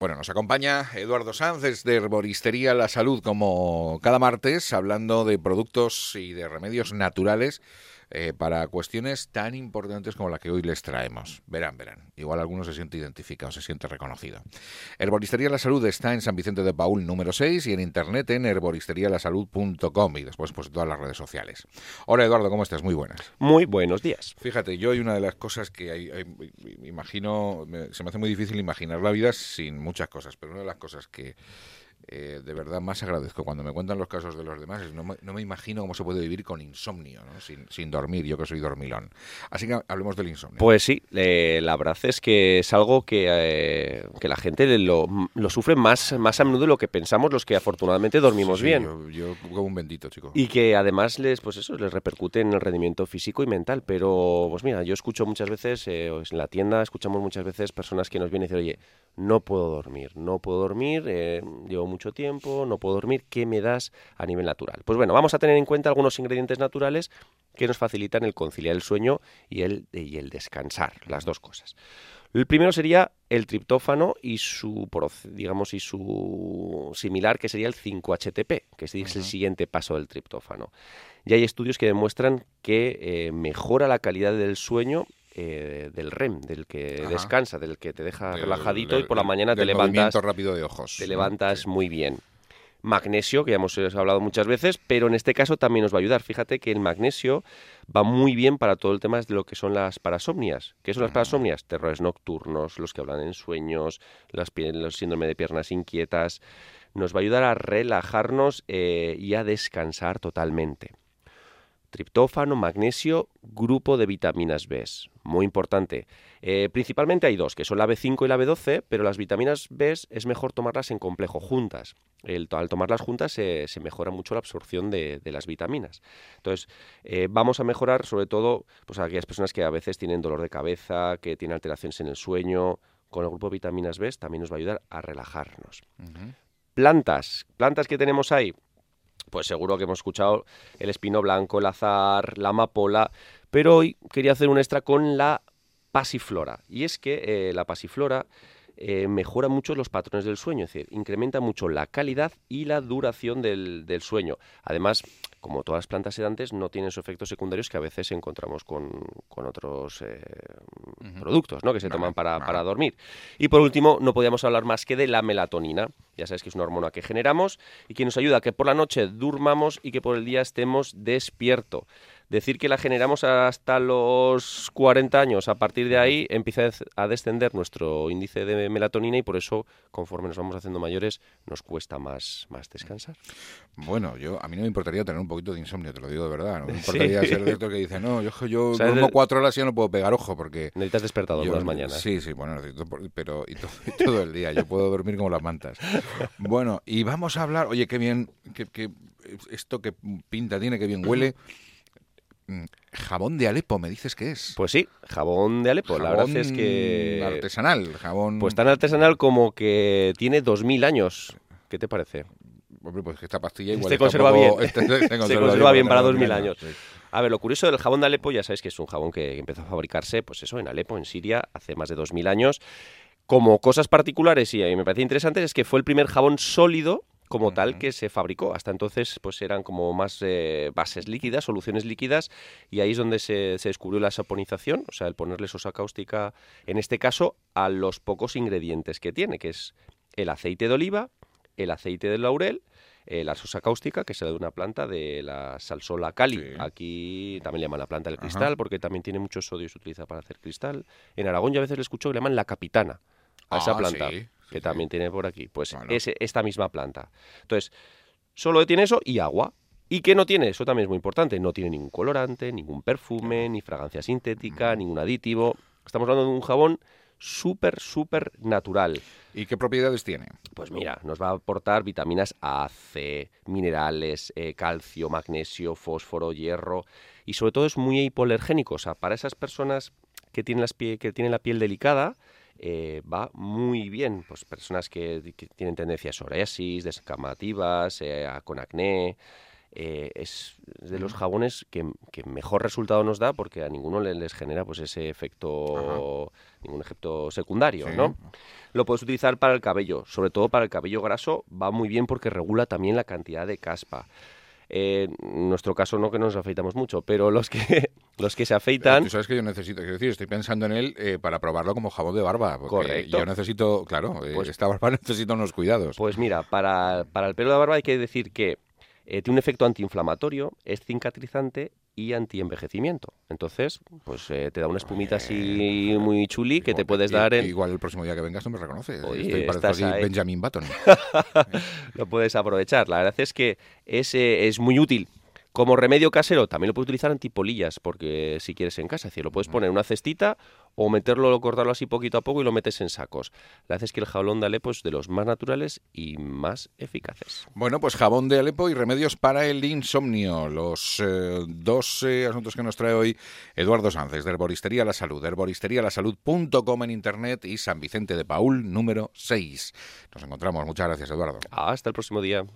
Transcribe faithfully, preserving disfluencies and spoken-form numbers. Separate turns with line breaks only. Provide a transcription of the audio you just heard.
Bueno, nos acompaña Eduardo Sanz desde Herboristería La Salud, como cada martes, hablando de productos y de remedios naturales eh, para cuestiones tan importantes como la que hoy les traemos. Verán, verán. Igual alguno se siente identificado, se siente reconocido. Herboristería La Salud está en San Vicente de Paúl número seis y en internet en herboristería la salud punto com y después pues todas las redes sociales. Hola Eduardo, ¿cómo estás? Muy buenas.
Muy buenos días.
Fíjate, yo hay una de las cosas que hay, hay, imagino, me, se me hace muy difícil imaginar la vida sin muchas cosas, pero una de las cosas que eh, de verdad más agradezco cuando me cuentan los casos de los demás es no me, no me imagino cómo se puede vivir con insomnio, ¿no? sin, sin dormir, yo que soy dormilón. Así que hablemos del insomnio.
Pues sí, eh, la verdad es que es algo que, eh, que la gente lo, lo sufre más, más a menudo de lo que pensamos los que afortunadamente dormimos
sí, sí,
bien.
Yo, yo como un bendito, chico.
Y que además les, pues eso, les repercute en el rendimiento físico y mental. Pero, pues mira, yo escucho muchas veces, eh, en la tienda escuchamos muchas veces personas que nos vienen y dicen, oye, no puedo dormir, no puedo dormir, eh, llevo mucho tiempo, no puedo dormir, ¿qué me das a nivel natural? Pues bueno, vamos a tener en cuenta algunos ingredientes naturales que nos facilitan el conciliar el sueño y el, y el descansar, las dos cosas. El primero sería el triptófano y su, digamos, y su similar, que sería el cinco H T P, que es uh-huh. el siguiente paso del triptófano. Y hay estudios que demuestran que eh, mejora la calidad del sueño eh, del R E M, del que Ajá. descansa, del que te deja del, relajadito del, y por la mañana
del
te levantas
rápido de ojos,
te
¿no?
levantas
Sí.
muy bien. Magnesio, que ya hemos hablado muchas veces, pero en este caso también nos va a ayudar. Fíjate que el magnesio va muy bien para todo el tema de lo que son las parasomnias. ¿Qué son las parasomnias? Terrores nocturnos, los que hablan en sueños, las, los síndrome de piernas inquietas. Nos va a ayudar a relajarnos eh, y a descansar totalmente. Triptófano, magnesio, grupo de vitaminas B. Muy importante. Eh, principalmente hay dos, que son la B cinco y la B doce, pero las vitaminas B es mejor tomarlas en complejo, juntas. El, al tomarlas juntas se, se mejora mucho la absorción de, de las vitaminas. Entonces, eh, vamos a mejorar sobre todo pues, a aquellas personas que a veces tienen dolor de cabeza, que tienen alteraciones en el sueño. Con el grupo de vitaminas B también nos va a ayudar a relajarnos. Uh-huh. Plantas. Plantas que tenemos ahí. Pues seguro que hemos escuchado el espino blanco, el azahar, la amapola, pero hoy quería hacer un extra con la pasiflora. Y es que eh, la pasiflora eh, mejora mucho los patrones del sueño, es decir, incrementa mucho la calidad y la duración del, del sueño. Además, como todas las plantas sedantes, no tienen sus efectos secundarios que a veces encontramos con, con otros eh, uh-huh. productos, ¿no? que se vale, toman para, vale. para dormir. Y por último, no podíamos hablar más que de la melatonina. Ya sabes que es una hormona que generamos y que nos ayuda a que por la noche durmamos y que por el día estemos despiertos. Decir que la generamos hasta los cuarenta años, a partir de ahí empieza a descender nuestro índice de melatonina y por eso, conforme nos vamos haciendo mayores, nos cuesta más, más descansar.
Bueno, yo a mí no me importaría tener un poquito de insomnio, te lo digo de verdad. No me importaría ¿Sí? ser de estos que dicen, no, yo, yo o sea, duermo de... cuatro horas y ya no puedo pegar ojo porque...
Necesitas despertador
yo,
las mañanas.
Sí, sí, bueno, necesito, pero y todo, y todo el día, yo puedo dormir como las mantas. Bueno, y vamos a hablar, oye, qué bien, qué, qué, esto que pinta tiene, qué bien huele... Jabón de Alepo, ¿me dices que es?
Pues sí, jabón de Alepo.
Jabón
la verdad es que...
artesanal, jabón...
Pues tan artesanal como que tiene dos mil años. ¿Qué te parece?
Hombre, pues que esta pastilla igual...
Se conserva bien.
Este, se conserva,
se conserva bien para dos mil
años.
años. Sí. A ver, lo curioso del jabón de Alepo, ya sabéis que es un jabón que empezó a fabricarse, pues eso, en Alepo, en Siria, hace más de dos mil años. Como cosas particulares, y a mí me parece interesante, es que fue el primer jabón sólido como uh-huh. tal que se fabricó. Hasta entonces pues eran como más eh, bases líquidas, soluciones líquidas, y ahí es donde se, se descubrió la saponización, o sea, el ponerle sosa cáustica, en este caso, a los pocos ingredientes que tiene, que es el aceite de oliva, el aceite de laurel, eh, la sosa cáustica, que es de una planta de la Salsola cali. Sí. Aquí también le llaman la planta del cristal, uh-huh. porque también tiene mucho sodio y se utiliza para hacer cristal. En Aragón yo a veces le escucho que le llaman la capitana a ah, esa planta. Sí. que sí, también sí. tiene por aquí, pues bueno. es esta misma planta. Entonces, solo tiene eso y agua. ¿Y qué no tiene? Eso también es muy importante. No tiene ningún colorante, ningún perfume, ni fragancia sintética, mm. ningún aditivo. Estamos hablando de un jabón súper, súper natural.
¿Y qué propiedades tiene?
Pues mira, nos va a aportar vitaminas A, C, minerales, eh, calcio, magnesio, fósforo, hierro, y sobre todo es muy hipoalergénico. O sea, para esas personas que tienen, las pie- que tienen la piel delicada, Eh, va muy bien, pues personas que, que tienen tendencia a psoriasis, descamativas, eh, con acné, eh, es de los jabones que, que mejor resultado nos da porque a ninguno le, les genera pues ese efecto, Ajá. ningún efecto secundario, sí. ¿no? Lo puedes utilizar para el cabello, sobre todo para el cabello graso, va muy bien porque regula también la cantidad de caspa. Eh, en nuestro caso no, que no nos afeitamos mucho, pero los que los que se afeitan...
Tú sabes que yo necesito, quiero decir, estoy pensando en él eh, para probarlo como jabón de barba.
Correcto.
Yo necesito, claro,
pues,
esta barba necesita unos cuidados.
Pues mira, para, para el pelo de barba hay que decir que eh, tiene un efecto antiinflamatorio, es cicatrizante y antienvejecimiento. Entonces, pues eh, te da una espumita así muy chuli que
igual,
te puedes
i-
dar en...
Igual el próximo día que vengas no me reconoces.
Oye,
Estoy parezco
estás
aquí
ahí.
Benjamin Button.
Lo puedes aprovechar. La verdad es que es, eh, es muy útil. Como remedio casero también lo puedes utilizar antipolillas, porque si quieres en casa, es decir, lo puedes poner en una cestita o meterlo, cortarlo así poquito a poco y lo metes en sacos. La verdad es que el jabón de Alepo es de los más naturales y más eficaces.
Bueno, pues jabón de Alepo y remedios para el insomnio. Los eh, dos eh, asuntos que nos trae hoy Eduardo Sánchez, de Herboristería La Salud, herboristería la salud punto com en internet y San Vicente de Paúl, número seis. Nos encontramos. Muchas gracias, Eduardo.
Hasta el próximo día.